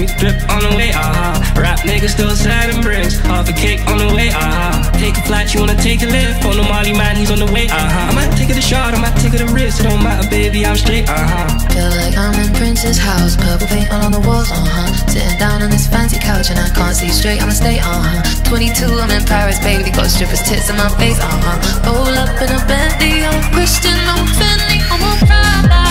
drip on the way, Rap niggas still sad and bricks. Half a cake on the way, Take a flight, you wanna take a lift. On the Molly man, he's on the way, I might take it a shot, I might take it a risk. It don't matter, baby, I'm straight, Feel like I'm in Prince's house, purple paint all on the walls, Sitting down on this fancy couch and I can't see straight, I'ma stay, 22, I'm in Paris, baby, got strippers' tits in my face, Roll up in a Bentley, I'm Christian, I'm Fendi, I'm a Prada.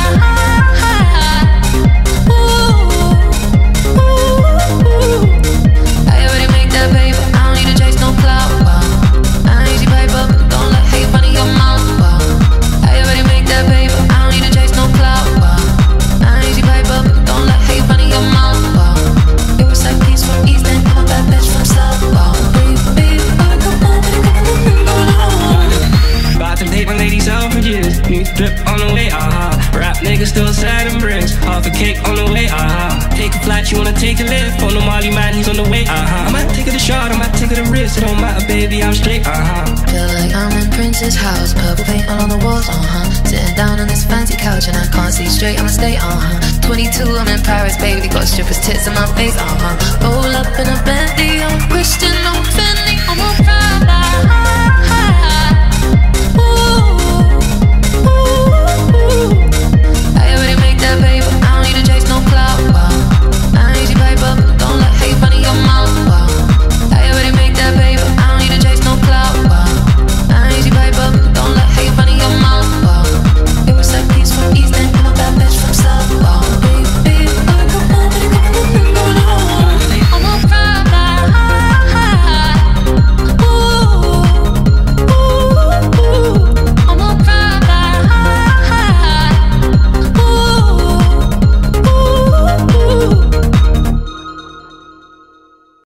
I already make that paper, I don't need to chase no clout, I ain't easy paper, don't let hate run in your mouth, I already make that paper, I don't need to chase no clout, I ain't easy paper, don't let hate run in your mouth, it was like peace from East End, I'm a bad bitch from South, baby, about to take my lady Selfridges. New drip on the way, Rap niggas still sad and bricks. Half a cake on the way, Take a flight, you wanna take a lift. On the Molly man, he's on the way, I might take it a shot, I might take it a risk. It don't matter, baby, I'm straight, Feel like I'm in Prince's house, purple paint all on the walls, Sitting down on this fancy couch and I can't see straight, I'ma stay, 22, I'm in Paris, baby, got strippers' tits in my face, Roll up in a Bentley, I'm Christian, I'm Fendi, I'm a Prada.